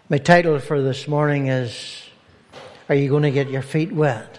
My title for this morning is, Are you going to get your feet wet?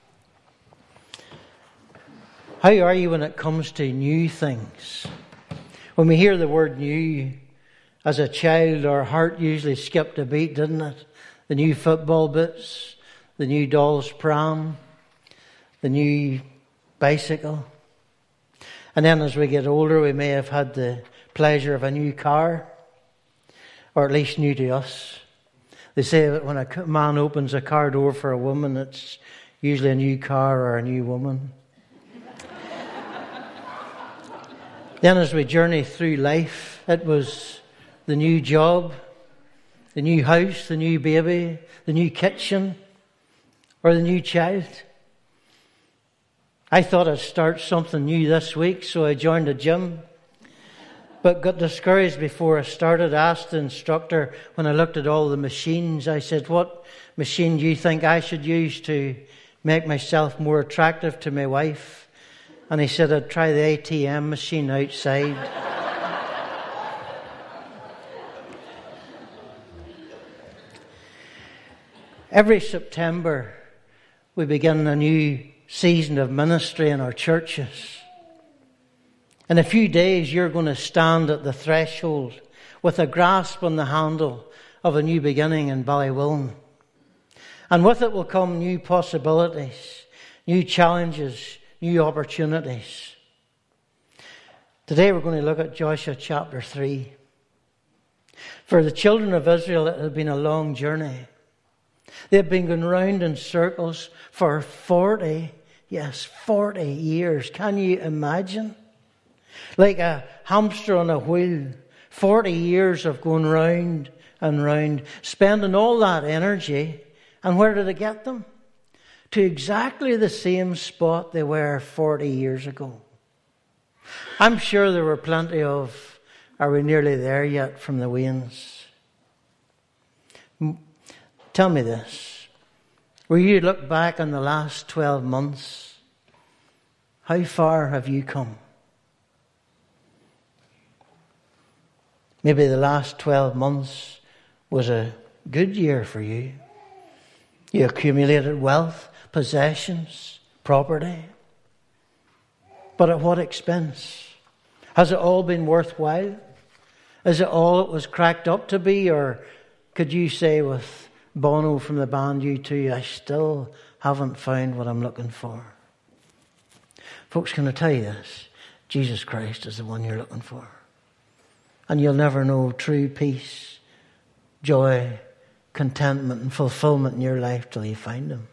How are you when it comes to new things? When we hear the word new, as a child, our heart usually skipped a beat, didn't it? The new football boots, the new doll's pram, the new bicycle. And then as we get older, we may have had the pleasure of a new car, or at least new to us. They say that when a man opens a car door for a woman, it's usually a new car or a new woman. Then as we journey through life, it was the new job, the new house, the new baby, the new kitchen, or the new child. I thought I'd start something new this week, so I joined a gym, but got discouraged before I started. Asked the instructor, when I looked at all the machines, I said, "What machine do you think I should use to make myself more attractive to my wife?" And he said, "I'd try the ATM machine outside." Every September, we begin a new season of ministry in our churches. In a few days, you're going to stand at the threshold with a grasp on the handle of a new beginning in Ballywillen. And with it will come new possibilities, new challenges, new opportunities. Today we're going to look at Joshua chapter 3. For the children of Israel, it had been a long journey. They've been going round in circles for 40 years. Can you imagine? Like a hamster on a wheel, 40 years of going round and round, spending all that energy. And where did it get them? To exactly the same spot they were 40 years ago. I'm sure there were plenty of, "Are we nearly there yet?" from the Waynes. Tell me this. Will you look back on the last 12 months? How far have you come? Maybe the last 12 months was a good year for you. You accumulated wealth, possessions, property. But at what expense? Has it all been worthwhile? Is it all it was cracked up to be? Or could you say with Bono from the band U2, "I still haven't found what I'm looking for"? Folks, can I tell you this? Jesus Christ is the one you're looking for. And you'll never know true peace, joy, contentment and fulfillment in your life till you find Him.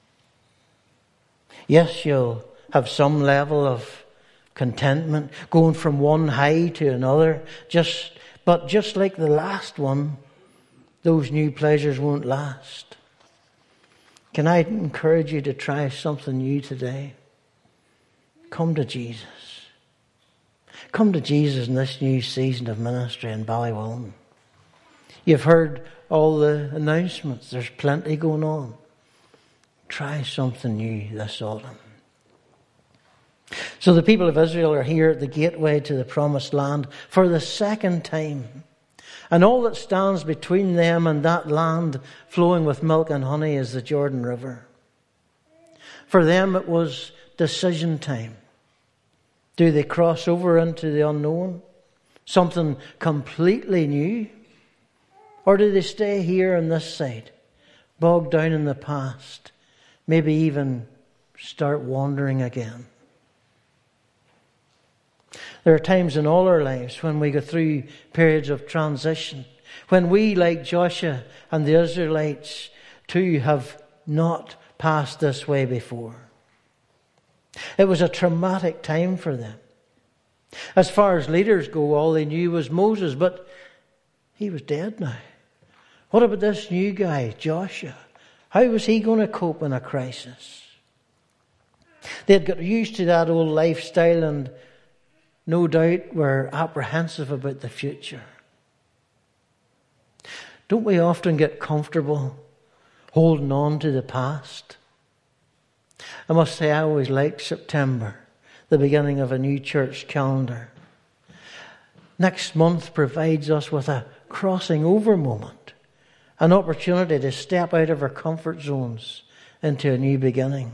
Yes, you'll have some level of contentment, going from one high to another. But just like the last one, those new pleasures won't last. Can I encourage you to try something new today? Come to Jesus. Come to Jesus in this new season of ministry in Ballywillen. You've heard all the announcements. There's plenty going on. Try something new this autumn. So the people of Israel are here at the gateway to the promised land for the second time. And all that stands between them and that land flowing with milk and honey is the Jordan River. For them it was decision time. Do they cross over into the unknown? Something completely new? Or do they stay here on this side, bogged down in the past, maybe even start wandering again? There are times in all our lives when we go through periods of transition, when we, like Joshua and the Israelites too, have not passed this way before. It was a traumatic time for them. As far as leaders go, all they knew was Moses, but he was dead now. What about this new guy, Joshua? How was he going to cope in a crisis? They'd got used to that old lifestyle and no doubt were apprehensive about the future. Don't we often get comfortable holding on to the past? I must say I always liked September, the beginning of a new church calendar. Next month provides us with a crossing over moment An opportunity to step out of our comfort zones into a new beginning.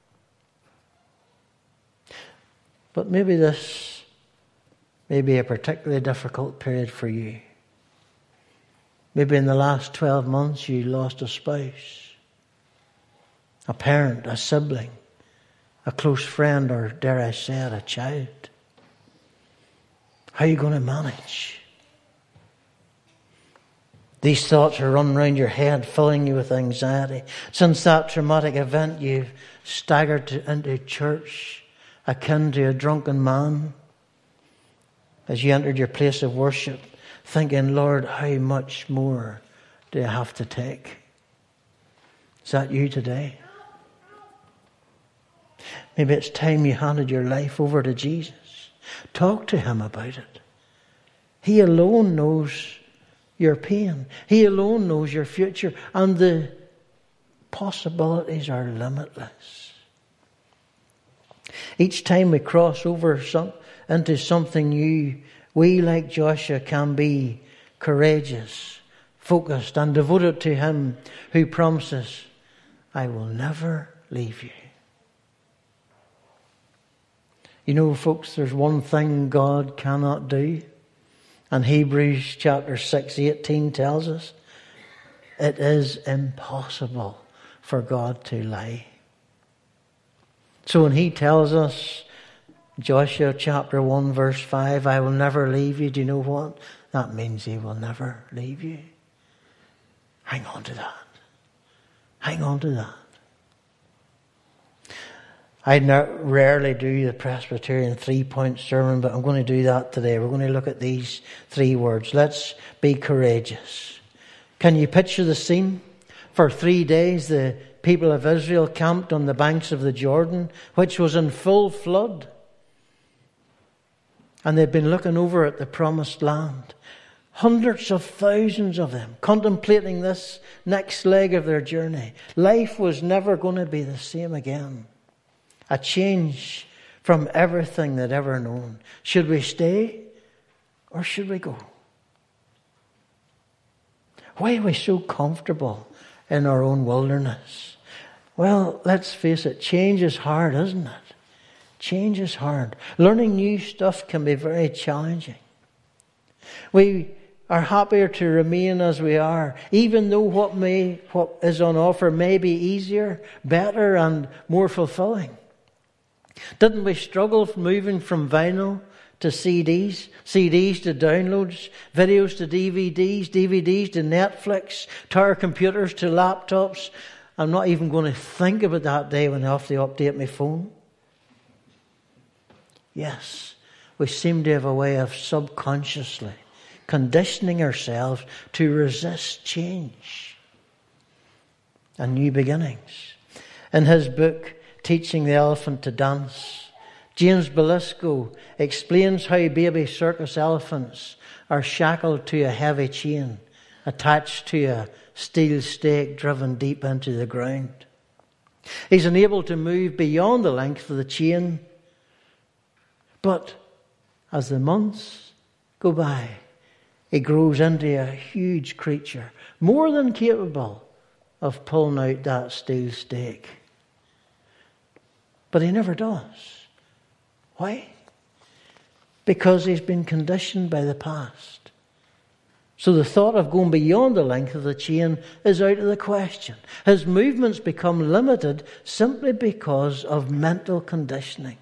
But maybe this may be a particularly difficult period for you. Maybe in the last 12 months you lost a spouse, a parent, a sibling, a close friend, or dare I say it, a child. How are you going to manage? These thoughts are running around your head, filling you with anxiety. Since that traumatic event, you've staggered into church, akin to a drunken man, as you entered your place of worship, thinking, Lord, how much more do I have to take? Is that you today? Maybe it's time you handed your life over to Jesus. Talk to Him about it. He alone knows your pain. He alone knows your future, and the possibilities are limitless. Each time we cross over into something new, we, like Joshua, can be courageous, focused, and devoted to Him who promises, I will never leave you. You know, folks, there's one thing God cannot do. And Hebrews chapter 6:18 tells us it is impossible for God to lie. So when He tells us, Joshua chapter 1 verse 5, I will never leave you, do you know what? That means He will never leave you. Hang on to that. Hang on to that. I rarely do the Presbyterian 3-point sermon, but I'm going to do that today. We're going to look at these 3 words. Let's be courageous. Can you picture the scene? For 3 days, the people of Israel camped on the banks of the Jordan, which was in full flood. And they'd been looking over at the promised land. Hundreds of thousands of them contemplating this next leg of their journey. Life was never going to be the same again. A change from everything they'd ever known. Should we stay or should we go? Why are we so comfortable in our own wilderness? Well, let's face it, change is hard, isn't it? Change is hard. Learning new stuff can be very challenging. We are happier to remain as we are, even though what is on offer may be easier, better, and more fulfilling. Didn't we struggle moving from vinyl to CDs, CDs to downloads, videos to DVDs, DVDs to Netflix, to our computers to laptops? I'm not even going to think about that day when I have to update my phone. Yes, we seem to have a way of subconsciously conditioning ourselves to resist change and new beginnings. In his book, Teaching the Elephant to Dance, James Belisco explains how baby circus elephants are shackled to a heavy chain attached to a steel stake driven deep into the ground. He's unable to move beyond the length of the chain, but as the months go by, he grows into a huge creature, more than capable of pulling out that steel stake. But he never does. Why? Because he's been conditioned by the past. So the thought of going beyond the length of the chain is out of the question. His movements become limited simply because of mental conditioning.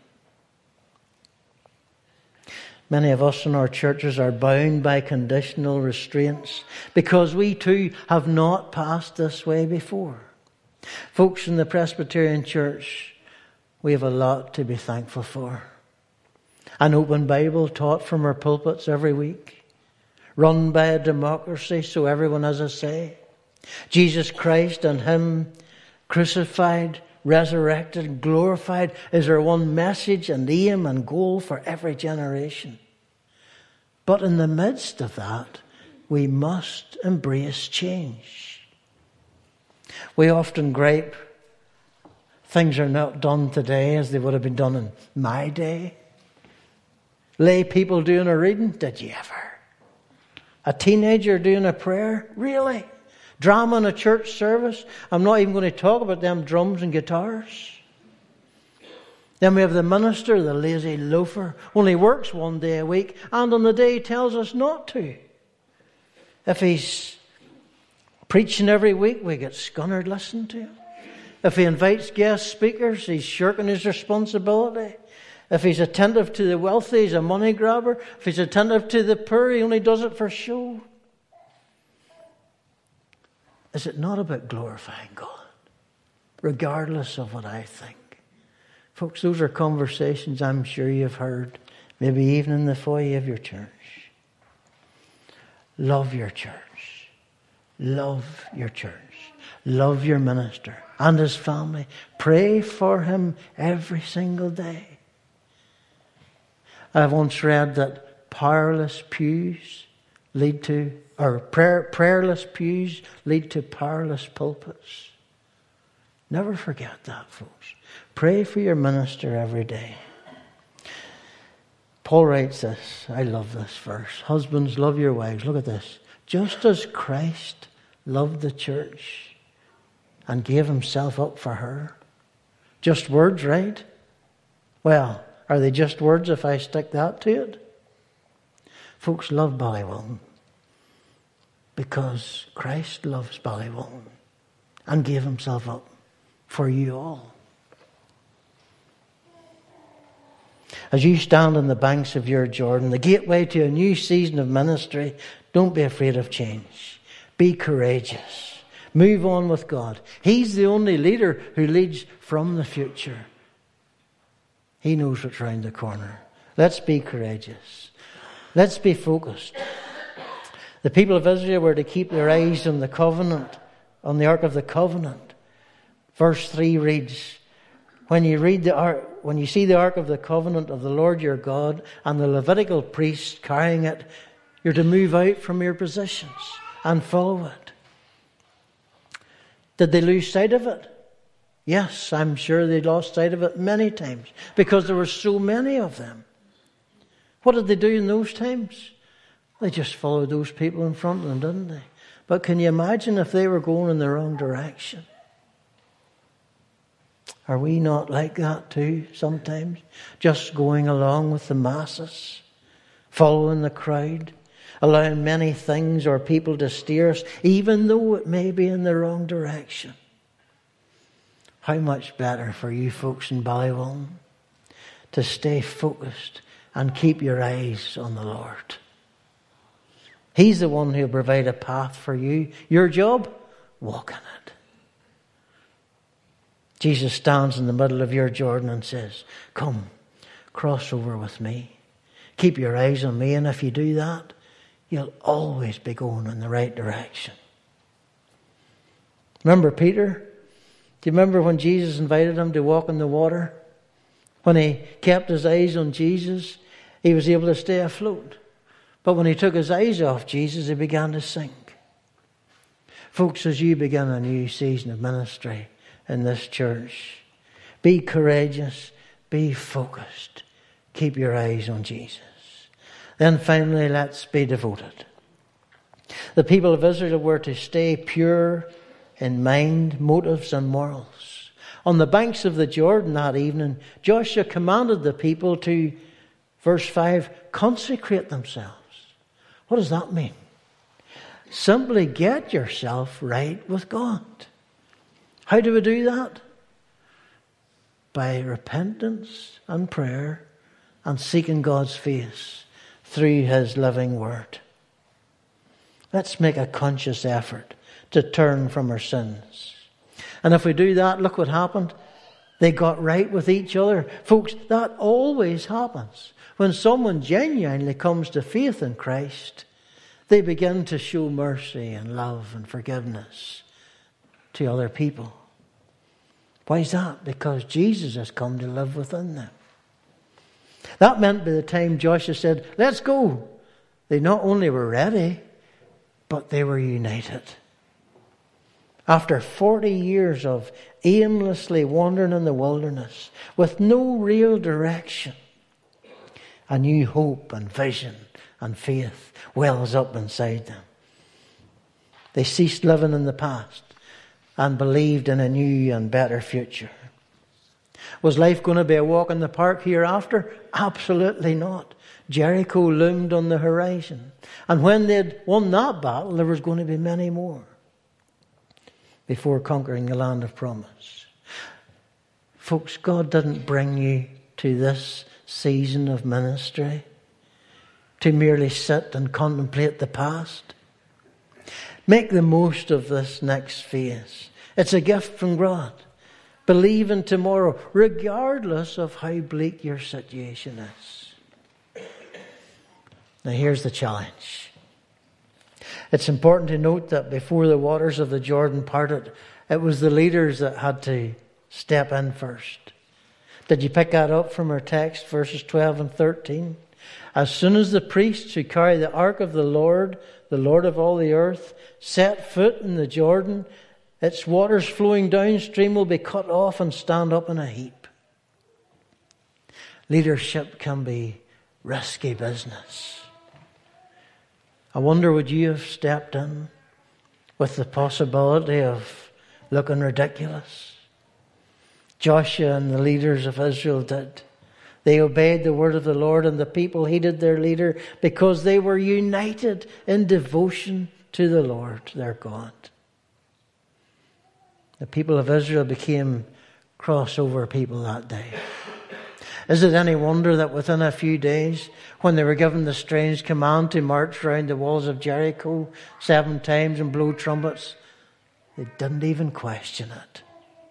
Many of us in our churches are bound by conditional restraints because we too have not passed this way before. Folks, in the Presbyterian Church, we have a lot to be thankful for. An open Bible taught from our pulpits every week. Run by a democracy so everyone has a say. Jesus Christ and Him crucified, resurrected, glorified is our one message and aim and goal for every generation. But in the midst of that, we must embrace change. We often gripe things are not done today as they would have been done in my day. Lay people doing a reading? Did you ever? A teenager doing a prayer? Really? Drama in a church service. I'm not even going to talk about them drums and guitars. Then we have the minister, the lazy loafer, only works one day a week, and on the day he tells us not to. If he's preaching every week, we get scunnered listening to him. If he invites guest speakers, he's shirking his responsibility. If he's attentive to the wealthy, he's a money grabber. If he's attentive to the poor, he only does it for show. Is it not about glorifying God, regardless of what I think? Folks, those are conversations I'm sure you've heard, maybe even in the foyer of your church. Love your church. Love your church. Love your minister and his family. Pray for him every single day. I've once read that prayerless pews lead to powerless pulpits. Never forget that, folks. Pray for your minister every day. Paul writes this. I love this verse. Husbands, love your wives. Look at this. Just as Christ loved the church and gave himself up for her. Just words, right? Well, are they just words if I stick that to it? Folks, love Ballywilton because Christ loves Ballywilton and gave himself up for you all. As you stand on the banks of your Jordan, the gateway to a new season of ministry, don't be afraid of change. Be courageous. Move on with God. He's the only leader who leads from the future. He knows what's round the corner. Let's be courageous. Let's be focused. The people of Israel were to keep their eyes on the covenant, on the Ark of the Covenant. Verse 3 reads, when you see the Ark of the Covenant of the Lord your God and the Levitical priests carrying it, you're to move out from your positions and follow it. Did they lose sight of it? Yes, I'm sure they lost sight of it many times because there were so many of them. What did they do in those times? They just followed those people in front of them, didn't they? But can you imagine if they were going in the wrong direction? Are we not like that too sometimes? Just going along with the masses, following the crowd, allowing many things or people to steer us, even though it may be in the wrong direction. How much better for you folks in Ballywilton to stay focused and keep your eyes on the Lord. He's the one who will provide a path for you. Your job? Walk in it. Jesus stands in the middle of your Jordan and says, come, cross over with me. Keep your eyes on me, and if you do that, you'll always be going in the right direction. Remember Peter? Do you remember when Jesus invited him to walk in the water? When he kept his eyes on Jesus, he was able to stay afloat. But when he took his eyes off Jesus, he began to sink. Folks, as you begin a new season of ministry in this church, be courageous, be focused, keep your eyes on Jesus. Then finally, let's be devoted. The people of Israel were to stay pure in mind, motives and morals. On the banks of the Jordan that evening, Joshua commanded the people to, verse 5, consecrate themselves. What does that mean? Simply get yourself right with God. How do we do that? By repentance and prayer and seeking God's face through His living Word. Let's make a conscious effort to turn from our sins. And if we do that, look what happened. They got right with each other. Folks, that always happens. When someone genuinely comes to faith in Christ, they begin to show mercy and love and forgiveness to other people. Why is that? Because Jesus has come to live within them. That meant by the time Joshua said, let's go, they not only were ready, but they were united. After 40 years of aimlessly wandering in the wilderness with no real direction, a new hope and vision and faith wells up inside them. They ceased living in the past and believed in a new and better future. Was life going to be a walk in the park hereafter? Absolutely not. Jericho loomed on the horizon. And when they'd won that battle, there was going to be many more before conquering the land of promise. Folks, God didn't bring you to this season of ministry to merely sit and contemplate the past. Make the most of this next phase. It's a gift from God. Believe in tomorrow, regardless of how bleak your situation is. Now here's the challenge. It's important to note that before the waters of the Jordan parted, it was the leaders that had to step in first. Did you pick that up from our text, verses 12 and 13? As soon as the priests who carry the ark of the Lord of all the earth, set foot in the Jordan, its waters flowing downstream will be cut off and stand up in a heap. Leadership can be risky business. I wonder, would you have stepped in with the possibility of looking ridiculous? Joshua and the leaders of Israel did. They obeyed the word of the Lord, and the people heeded their leader because they were united in devotion to the Lord, their God. The people of Israel became crossover people that day. Is it any wonder that within a few days, when they were given the strange command to march round the walls of Jericho 7 times and blow trumpets, they didn't even question it?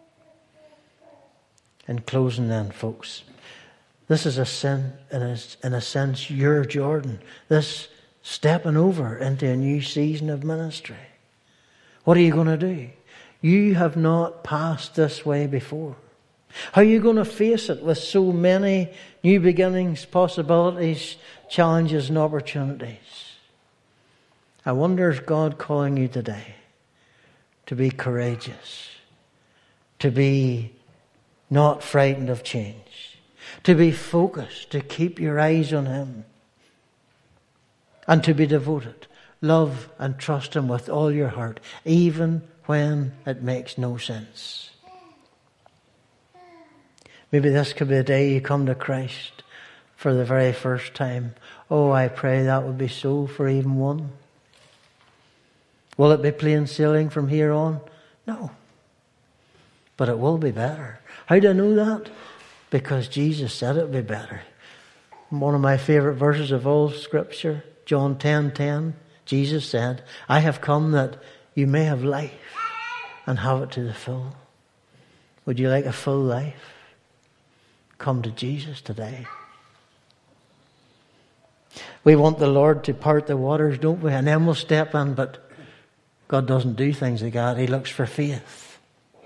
In closing then, folks, this is in a sense, your Jordan. This stepping over into a new season of ministry. What are you going to do? You have not passed this way before. How are you going to face it with so many new beginnings, possibilities, challenges and opportunities? I wonder, is God calling you today to be courageous, to be not frightened of change, to be focused, to keep your eyes on Him, and to be devoted. Love and trust Him with all your heart, even when it makes no sense. Maybe this could be a day you come to Christ for the very first time. Oh, I pray that would be so for even one. Will it be plain sailing from here on? No. But it will be better. How do I know that? Because Jesus said it would be better. One of my favourite verses of all Scripture, John 10:10, Jesus said, I have come that you may have life and have it to the full. Would you like a full life? Come to Jesus today. We want the Lord to part the waters, don't we? And then we'll step in, but God doesn't do things like that. He looks for faith.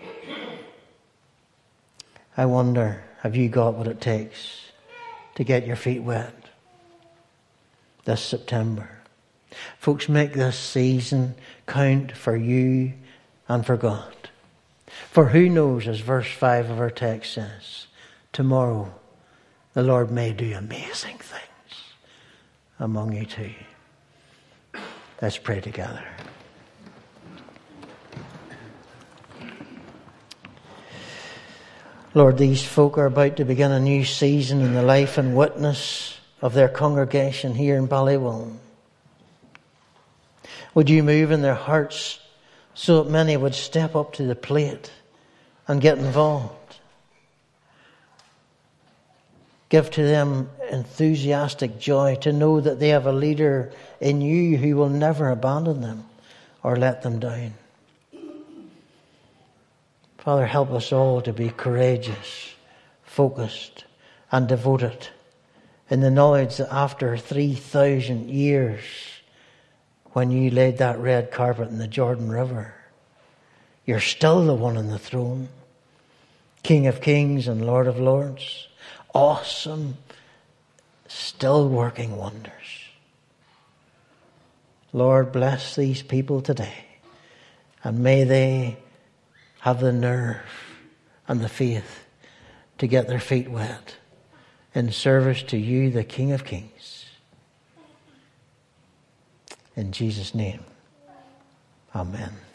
I wonder, have you got what it takes to get your feet wet this September? Folks, make this season count for you and for God. For who knows, as verse 5 of our text says, tomorrow the Lord may do amazing things among you too. Let's pray together. Lord, these folk are about to begin a new season in the life and witness of their congregation here in Ballywilliam. Would you move in their hearts so that many would step up to the plate and get involved? Give to them enthusiastic joy to know that they have a leader in you who will never abandon them or let them down. Father, help us all to be courageous, focused and devoted in the knowledge that after 3,000 years, when you laid that red carpet in the Jordan River, you're still the one on the throne, King of Kings and Lord of Lords. Awesome, still working wonders. Lord, bless these people today, and may they have the nerve and the faith to get their feet wet in service to you, the King of Kings. In Jesus' name, Amen.